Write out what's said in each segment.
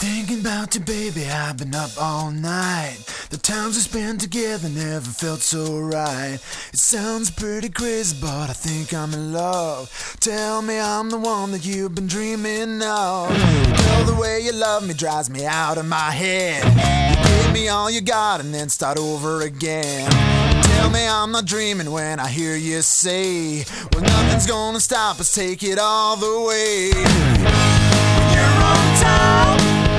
Thinking about you, baby, I've been up all night. The times we spent together never felt so right. It sounds pretty crazy, but I think I'm in love. Tell me I'm the one that you've been dreaming of. Girl, the way you love me drives me out of my head. You give me all you got and then start over again. Tell me I'm not dreaming when I hear you say, well, nothing's gonna stop us, take it all the way. When you're on top,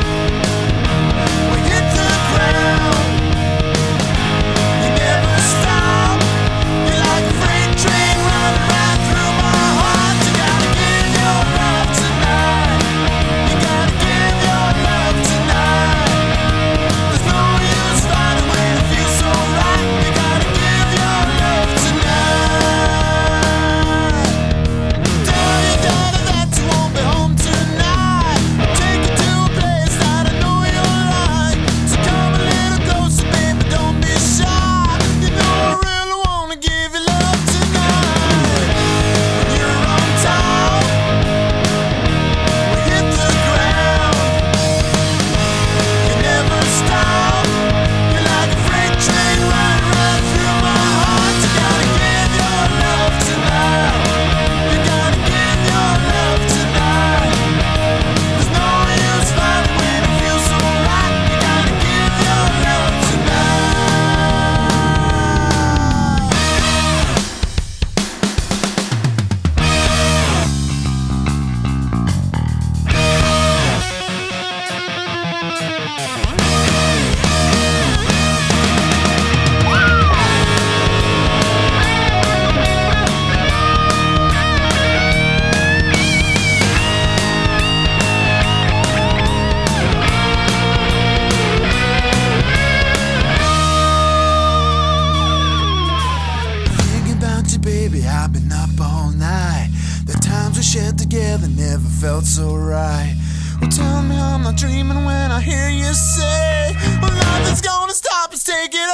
we hit the ground. You never stop. You're like a freight train running right through my heart. You gotta give your love tonight. You gotta give your love tonight. There's no use finding when it feels so right. You gotta give your love tonight. Tell your daughter that you won't be home tonight. Take her to a place that I know you like. So come a little closer, baby, don't be shy. You know I really wanna give you love tonight. When you're on top, we hit the ground. You never stop. You're like a freight train running right through my heart. You gotta give your love tonight. You gotta give your love tonight. There's no use fighting when it feels so right. You gotta give your love tonight. Thinking about you, baby, I've been up all night. The times we shared together never felt so right. Well, tell me I'm not dreaming when I hear you say, well, nothing's gonna stop us, take it